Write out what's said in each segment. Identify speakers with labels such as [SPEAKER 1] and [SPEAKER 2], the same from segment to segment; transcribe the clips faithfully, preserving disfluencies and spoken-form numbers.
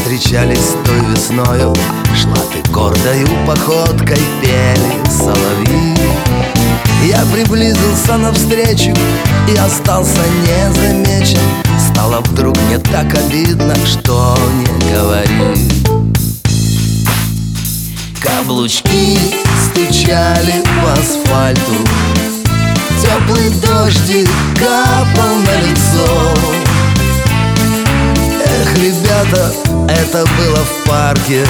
[SPEAKER 1] встречались той весною, шла ты гордою походкой, пели соловьи. Я приблизился навстречу и остался незамечен. Стало вдруг мне так обидно, что не говори. Каблучки стучали по асфальту, теплый дождик капал на лицо. Эх, ребята, это было в парке,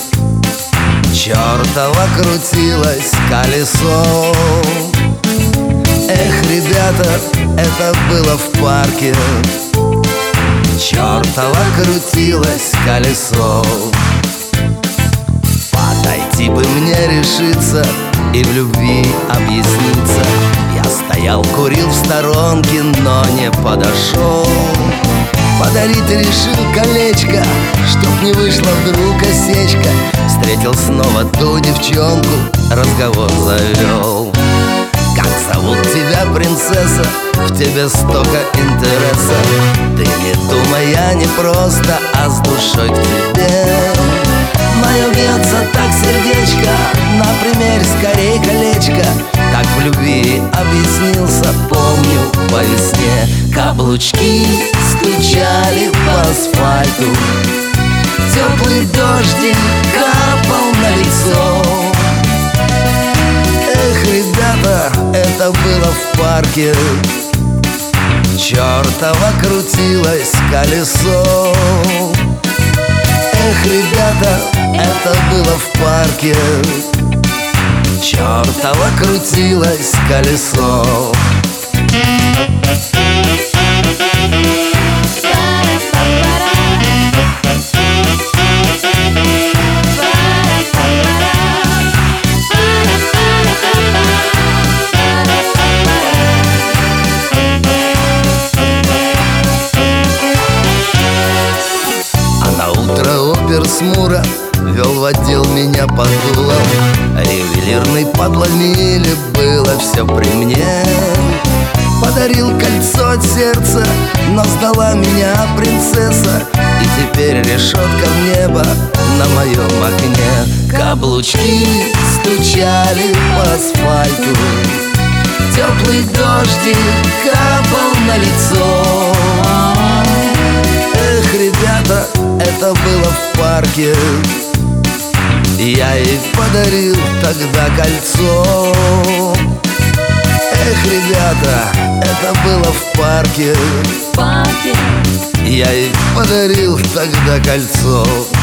[SPEAKER 1] чертово крутилось колесо. Эх, ребята, это было в парке, чертово крутилось колесо. Подойти бы мне решиться и в любви объясниться. Я стоял, курил в сторонке, но не подошел. Подарить решил колечко, чтоб не вышла вдруг осечка. Встретил снова ту девчонку, разговор завел. Как зовут тебя, принцесса? В тебе столько интереса. Ты не думай, я не просто, а с душой к тебе. Мое бьется так сердечко, например, скорей колечко. Как в любви объяснился, помню по весне. Каблучки стучали по асфальту, теплый дождик капал на лицо. Эх, ребята, это было в парке, чертово крутилось колесо. Эх, ребята, это было в парке, чертово крутилось колесо. Оперсмура вел в отдел меня под дулом. Ювелирный подломили, было все при мне. Подарил кольцо от сердца, но сдала меня принцесса. И теперь решетка в небо на моем окне. Каблучки стучали по асфальту, теплый дождик капал на лицо. Эх, ребята, это было в парке, я ей подарил тогда кольцо. Эх, ребята, это было в парке,
[SPEAKER 2] в парке.
[SPEAKER 1] Я ей подарил тогда кольцо.